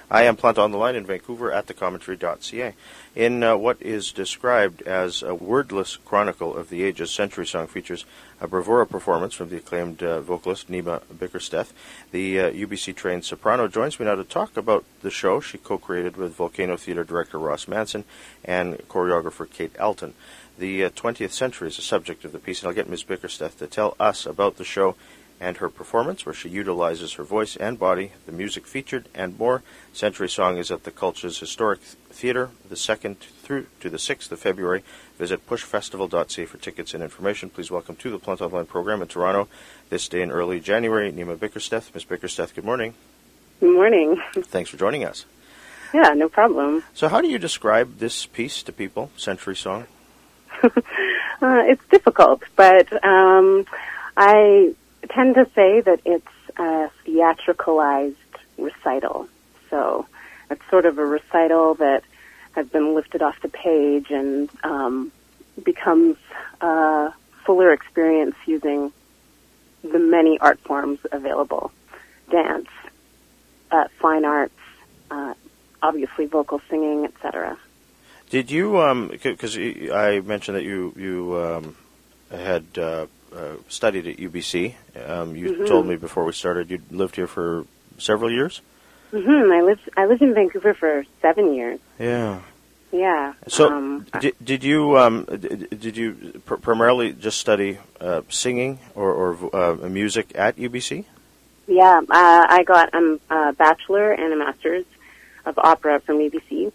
I am Plant on the Line in Vancouver at thecommentary.ca. In what is described as a wordless chronicle of the ages, Century Song features a bravura performance from the acclaimed vocalist Nima Bickersteth. The UBC-trained soprano joins me now to talk about the show she co-created with Volcano Theatre director Ross Manson and choreographer Kate Elton. The 20th century is the subject of the piece, and I'll get Ms. Bickersteth to tell us about the show and her performance, where she utilizes her voice and body, the music featured, and more. Century Song is at the Culture's Historic Theatre, the 2nd through to the 6th of February. Visit pushfestival.ca for tickets and information. Please welcome to the Plant Online program in Toronto this day in early January, Nima Bickersteth. Ms. Bickersteth, good morning. Good morning. Thanks for joining us. Yeah, no problem. So how do you describe this piece to people, Century Song? It's difficult, but I tend to say that it's a theatricalized recital. So it's sort of a recital that has been lifted off the page and becomes a fuller experience using the many art forms available. Dance, fine arts, obviously vocal singing, etc. Did you, because I mentioned that you had studied at UBC. You told me before we started you'd lived here for several years? I lived in Vancouver for 7 years. Yeah. Yeah. So did you primarily just study singing or music at UBC? Yeah, I got a bachelor and a master's of opera from UBC.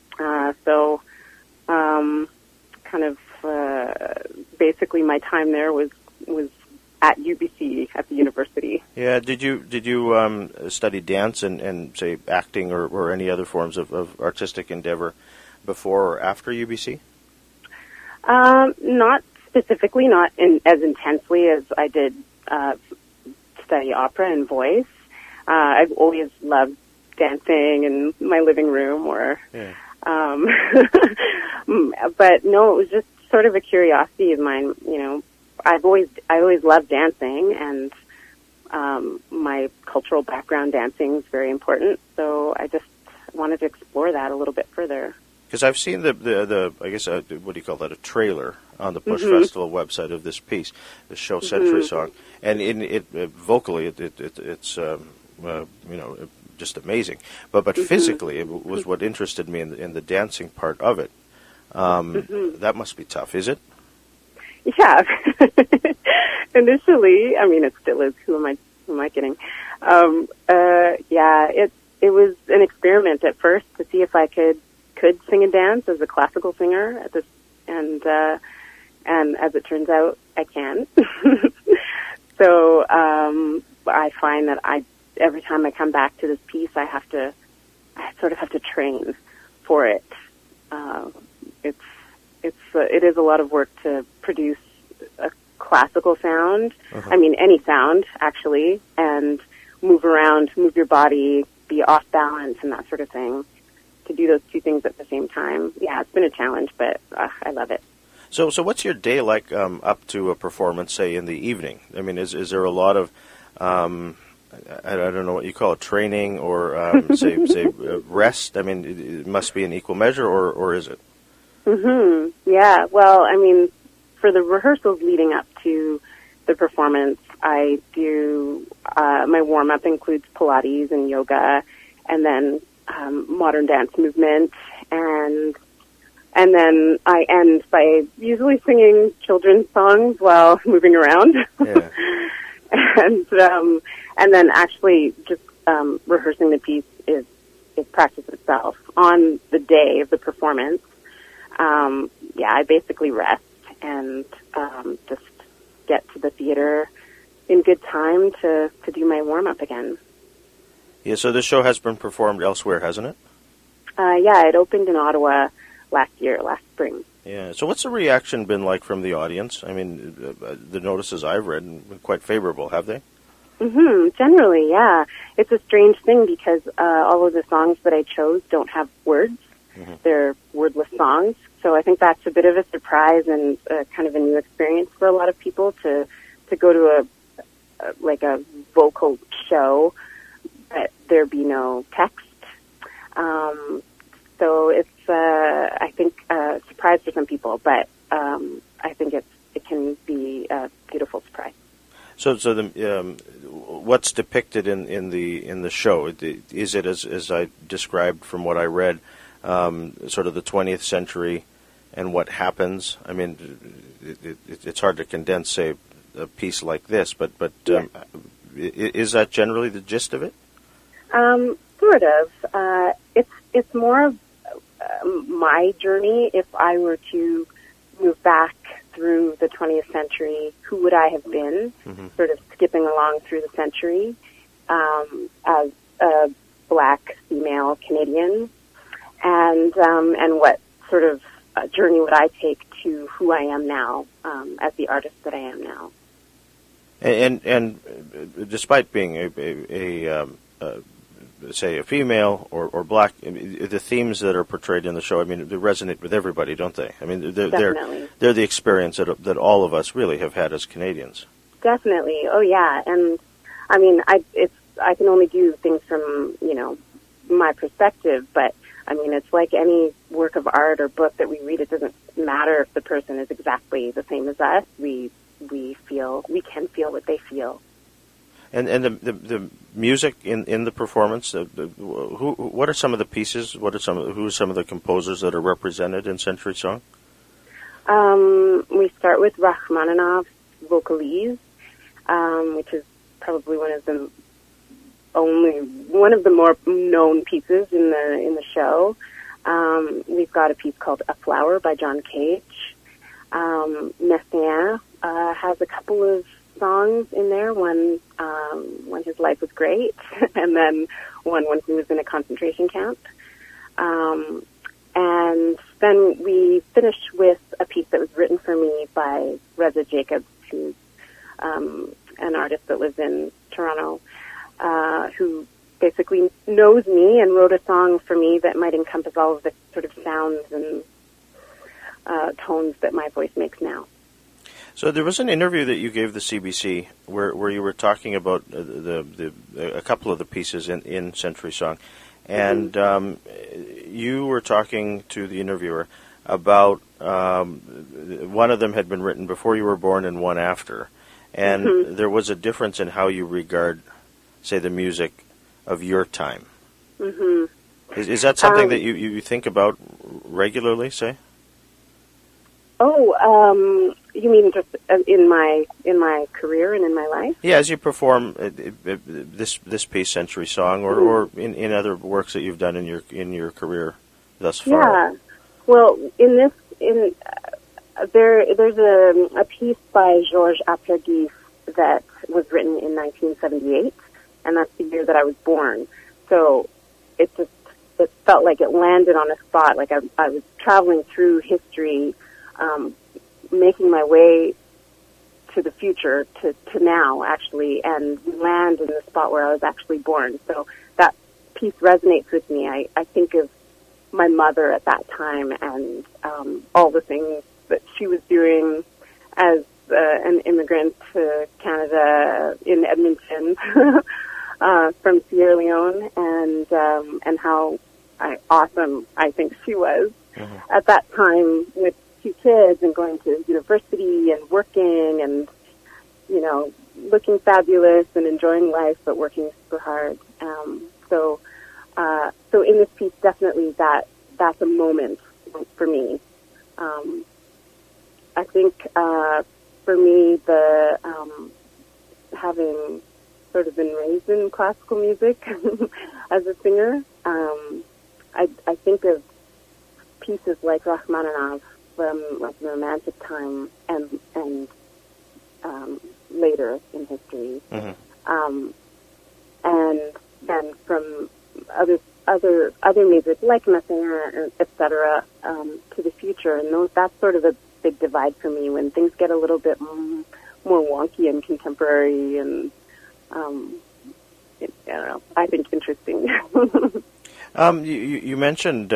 Basically my time there was at UBC at the university. Yeah. Did you study dance and say acting or any other forms of artistic endeavor before or after UBC? Not specifically, not as intensely as I did study opera and voice. I've always loved dancing in my living room but no, it was just sort of a curiosity of mine. You know, I always loved dancing, and my cultural background, dancing, is very important. So I just wanted to explore that a little bit further. Because I've seen the I guess what do you call that, a trailer on the Push Festival website of this piece, the show Century Song, and in it vocally it's just amazing. But physically, it was what interested me in the dancing part of it. That must be tough, is it? Yeah. Initially, I mean, it still is. Who am I kidding? It was an experiment at first to see if I could sing and dance as a classical singer and as it turns out, I can. So I find that every time I come back to this piece, I sort of have to train for it. It is a lot of work to produce a classical sound. I mean, any sound actually, and move around, move your body, be off balance, and that sort of thing. To do those two things at the same time, yeah, it's been a challenge, but I love it. So what's your day like up to a performance, say in the evening? I mean, is there a lot of I don't know what you call it, training or say rest? I mean, it must be an equal measure, or is it? Yeah. Well, I mean, for the rehearsals leading up to the performance, I do my warm up includes Pilates and yoga, and then modern dance movement, and then I end by usually singing children's songs while moving around. Yeah. And then actually just rehearsing the piece is practice itself. On the day of the performance, I basically rest and just get to the theater in good time to do my warm-up again. Yeah, so this show has been performed elsewhere, hasn't it? Yeah, it opened in Ottawa last spring. Yeah, so what's the reaction been like from the audience? I mean, the notices I've read have been quite favorable, have they? Generally, yeah. It's a strange thing because all of the songs that I chose don't have words. They're wordless songs. So I think that's a bit of a surprise and kind of a new experience for a lot of people to go to a vocal show, but there be no text. surprise for some people, but I think it can be a beautiful surprise. So what's depicted in the show? Is it as I described from what I read, sort of the 20th century and what happens? I mean, it's hard to condense, say, a piece like this, but Yeah. Is that generally the gist of it? Sort of. It's more of my journey. If I were to move back through the 20th century, who would I have been? Mm-hmm. Sort of skipping along through the century as a Black female Canadian, and what sort of journey would I take to who I am now as the artist that I am now? And despite being say a female or Black, the themes that are portrayed in the show, I mean, they resonate with everybody, don't they? I mean, they're the experience that all of us really have had as Canadians. Definitely. Oh yeah. And I mean, I can only do things from, my perspective, but I mean, it's like any work of art or book that we read. It doesn't matter if the person is exactly the same as us. We can feel what they feel. And the music in the performance, what are some of the pieces? Who are some of the composers that are represented in Century Song? We start with Rachmaninoff's Vocalise, which is probably one of the more known pieces in the show. We've got a piece called A Flower by John Cage. Messiaen has a couple of songs in there. One when his life was great, and then one when he was in a concentration camp. And then we finished with a piece that was written for me by Reza Jacobs, who's an artist that lives in Toronto, who basically knows me and wrote a song for me that might encompass all of the sort of sounds and tones that my voice makes now. So there was an interview that you gave the CBC where you were talking about a couple of the pieces in Century Song, and you were talking to the interviewer about one of them had been written before you were born and one after, and there was a difference in how you regard, say, the music of your time. Mm-hmm. Is that something that you think about regularly, say? Oh, you mean just in my career and in my life? Yeah, as you perform this piece, Century Song, or in other works that you've done in your career thus far. Yeah, well, there's a piece by Georges Apergis that was written in 1978, and that's the year that I was born. So it felt like it landed on a spot, like I was traveling through history. Making my way to the future, to now, actually, and land in the spot where I was actually born. So that piece resonates with me. I think of my mother at that time and all the things that she was doing as an immigrant to Canada in Edmonton from Sierra Leone, and how awesome I think she was at that time with 2 kids and going to university and working and, looking fabulous and enjoying life, but working super hard. So in this piece, definitely that's a moment for me. I think, for me, having sort of been raised in classical music as a singer, I think of pieces like Rachmaninoff from like the Romantic time and later in history, and then from other music like Messiaen, etc., to the future, and that's sort of a big divide for me when things get a little bit more wonky and contemporary, and I don't know, I think interesting. You mentioned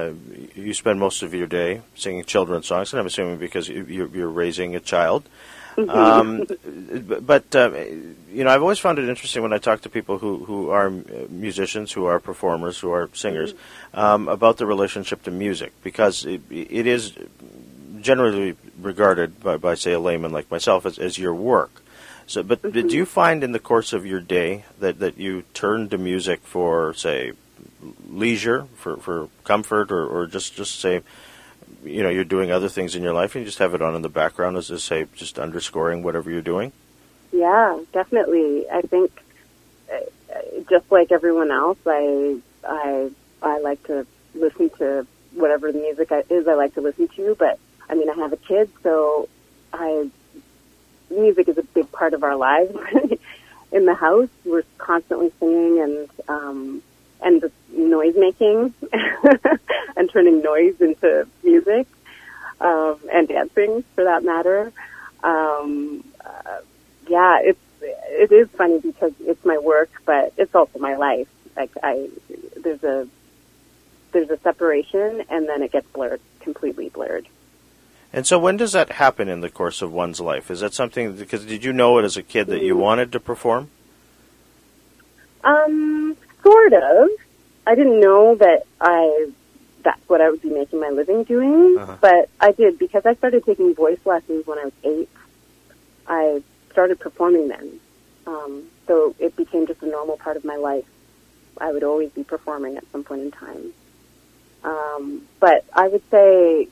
you spend most of your day singing children's songs, and I'm assuming because you're raising a child. But I've always found it interesting when I talk to people who are musicians, who are performers, who are singers, about the relationship to music, because it is generally regarded by say, a layman like myself as your work. So, but do you find in the course of your day that you turn to music for, say, leisure, for comfort, or just say, you're doing other things in your life and you just have it on in the background as, say, just underscoring whatever you're doing? Yeah, definitely. I think just like everyone else, I like to listen to whatever the music is I like to listen to, but I mean, I have a kid, so music is a big part of our lives. In the house, we're constantly singing and just noise making and turning noise into music, and dancing for that matter. Yeah, it is funny because it's my work, but it's also my life. Like there's a separation, and then it gets blurred, completely blurred. And so when does that happen in the course of one's life? Is that something, because did you know it as a kid that you wanted to perform? Sort of. I didn't know that that's what I would be making my living doing, but I did, because I started taking voice lessons when I was 8. I started performing then. So it became just a normal part of my life. I would always be performing at some point in time. But I would say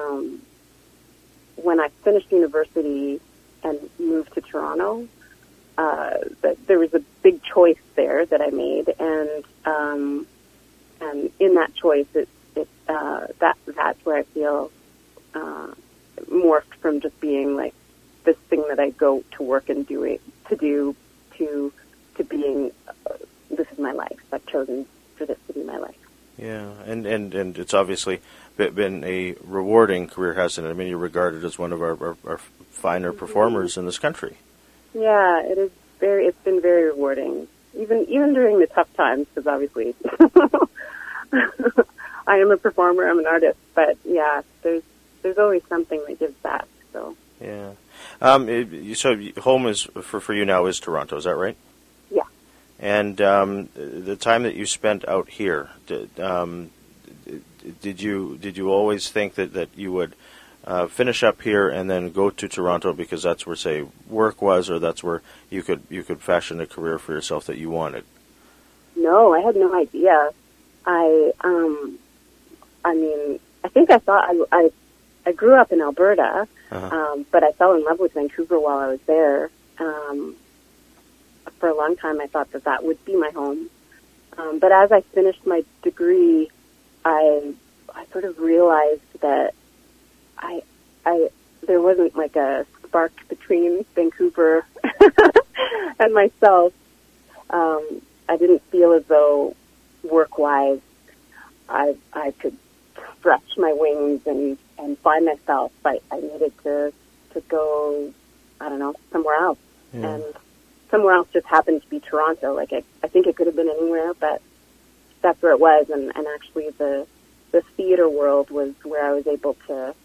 when I finished university and moved to Toronto, that there was a big choice there that I made, and in that choice, that's where I feel morphed from just being like this thing that I go to work and to being this is my life. I've chosen for this to be my life. Yeah, and it's obviously been a rewarding career, hasn't it? I mean, you're regarded as one of our finer performers in this country. Yeah, it is it's been very rewarding, even during the tough times, because obviously I am a performer, I'm an artist, but yeah, there's always something that gives back. So yeah, so home is for you now is Toronto, is that right? Yeah. And the time that you spent out here, did you always think that you would finish up here and then go to Toronto because that's where, say, work was, or that's where you could fashion a career for yourself that you wanted? No, I had no idea. I mean, I think I thought I grew up in Alberta, but I fell in love with Vancouver while I was there. For a long time, I thought that would be my home. But as I finished my degree, I sort of realized that there wasn't like a spark between Vancouver and myself. I didn't feel as though work-wise I could stretch my wings and find myself. I needed to go, I don't know, somewhere else. Yeah. And somewhere else just happened to be Toronto. Like I think it could have been anywhere, but that's where it was. And actually the theater world was where I was able to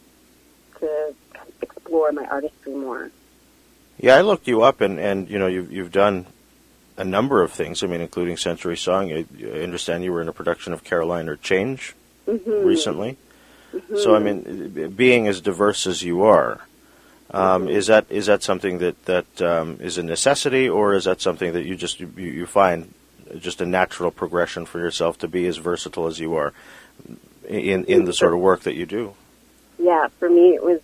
explore my artistry more. Yeah, I looked you up, and you've done a number of things. I mean, including Century Song. I understand you were in a production of Caroline or Change recently. Mm-hmm. So I mean, being as diverse as you are, is that something that is a necessity, or is that something that you find just a natural progression for yourself to be as versatile as you are in the sort of work that you do? Yeah, for me it was.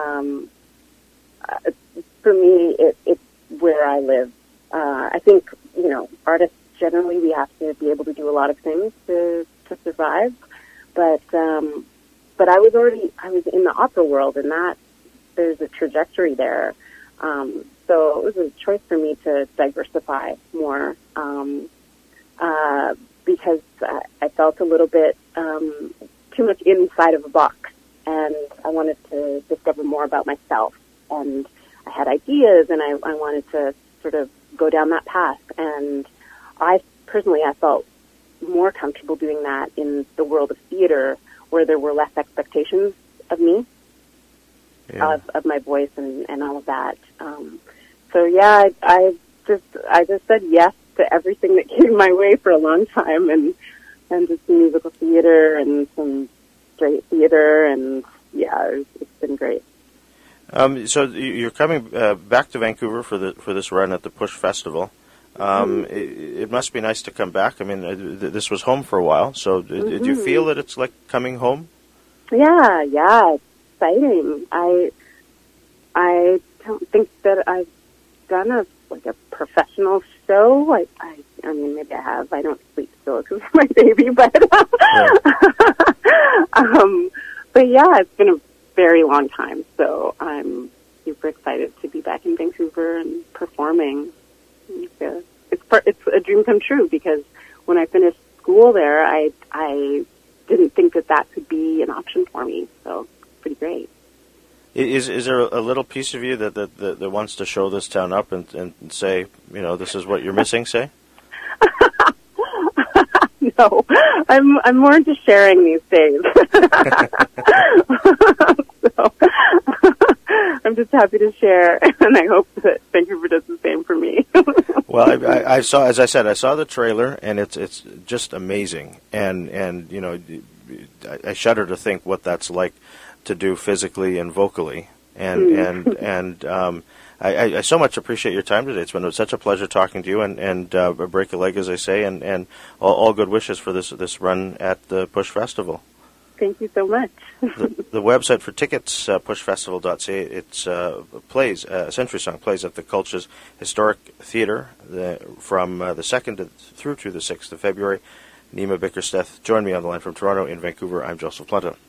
It's where I live. I think artists generally we have to be able to do a lot of things to survive. But I was in the opera world, and that there's a trajectory there. So it was a choice for me to diversify more because I felt a little bit too much inside of a box. And I wanted to discover more about myself. And I had ideas, and I wanted to sort of go down that path. And I felt more comfortable doing that in the world of theater, where there were less expectations of me. of my voice and all of that. So yeah, I just said yes to everything that came my way for a long time, and just musical theater and some straight theater, and yeah, it's been great. So you're coming back to Vancouver for this run at the Push Festival. It must be nice to come back. I mean, this was home for a while. So do you feel that it's like coming home? Yeah, it's exciting. I don't think that I've done a professional show. I mean, maybe I have. I don't sleep still because of my baby, but but yeah, it's been a very long time. So I'm super excited to be back in Vancouver and performing. It's a dream come true, because when I finished school there, I didn't think that could be an option for me. So it's pretty great. Is there a little piece of you that wants to show this town up and say, this is what you're missing, say? No, I'm more into sharing these days. So I'm just happy to share, and I hope that Vancouver does the same for me. Well, I saw, as I said, I saw the trailer, and it's just amazing, and I shudder to think what that's like to do physically and vocally, and I so much appreciate your time today. It's been such a pleasure talking to you, and break a leg, as I say, and all good wishes for this run at the Push Festival. Thank you so much. The website for tickets, pushfestival.ca, it's plays, Century Song plays at the Cultures Historic Theatre from the 2nd through to the 6th of February. Nima Bickersteth joined me on the line from Toronto. In Vancouver, I'm Joseph Planta.